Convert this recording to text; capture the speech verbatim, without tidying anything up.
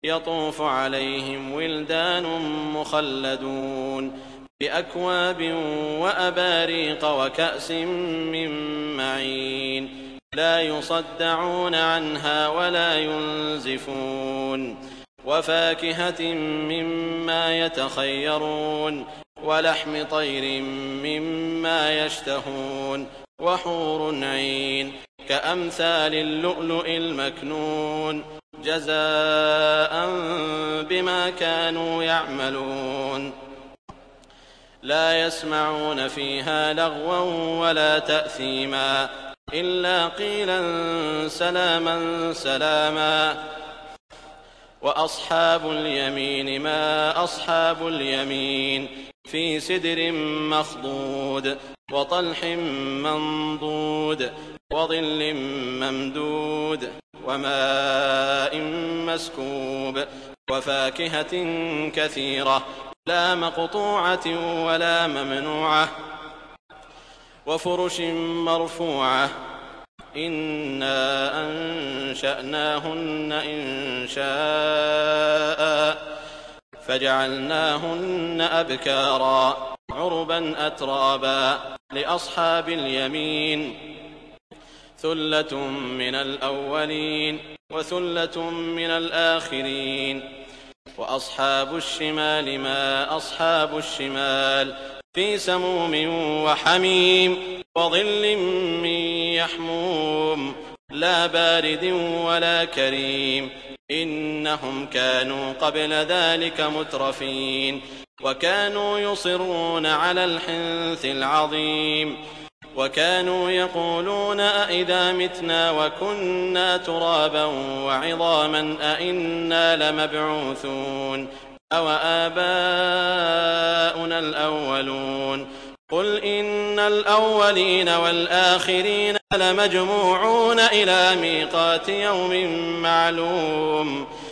يطوف عليهم ولدان مخلدون بأكواب وأباريق وكأس من معين لا يصدعون عنها ولا ينزفون وفاكهة مما يتخيرون ولحم طير مما يشتهون وحور عين كأمثال اللؤلؤ المكنون جزاء بما كانوا يعملون لا يسمعون فيها لغوا ولا تأثيما إلا قيلا سلاما سلاما وأصحاب اليمين ما أصحاب اليمين في سدر مخضود وطلح منضود وظل ممدود وماء مسكوب وفاكهة كثيرة لا مقطوعة ولا ممنوعة وفرش مرفوعة إنا أنشأناهن إنشاء فجعلناهن أبكارا عربا أترابا لأصحاب اليمين ثلة من الأولين وثلة من الآخرين وأصحاب الشمال ما أصحاب الشمال في سموم وحميم وظل من يحموم لا بارد ولا كريم إنهم كانوا قبل ذلك مترفين وكانوا يصرون على الحنث العظيم وكانوا يقولون أئذا متنا وكنا ترابا وعظاما أئنا لمبعوثون أو آباؤنا الأولون قل إن الأولين والآخرين لمجموعون إلى ميقات يوم معلوم